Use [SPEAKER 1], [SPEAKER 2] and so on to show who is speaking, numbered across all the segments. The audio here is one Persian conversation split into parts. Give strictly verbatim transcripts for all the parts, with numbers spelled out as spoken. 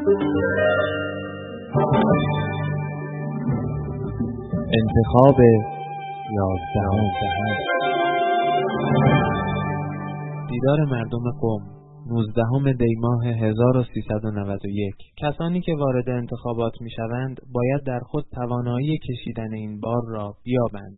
[SPEAKER 1] انتخاب یازدهم. دیدار مردم قم نوزدهم دی ماه هزار و سیصد و نود و یک. کسانی که وارد انتخابات میشوند باید در خود توانایی کشیدن این بار را بیابند.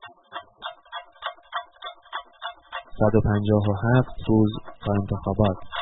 [SPEAKER 1] صد و پنجاه و هفت روز تا انتخابات.